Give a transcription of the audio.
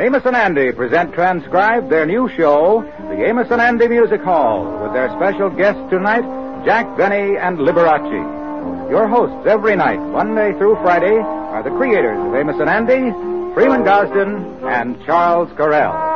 Amos and Andy present transcribed their new show, The Amos and Andy Music Hall, with their special guests tonight, Jack Benny and Liberace. Your hosts every night, Monday through Friday, are the creators of Amos and Andy, Freeman Gosden and Charles Correll.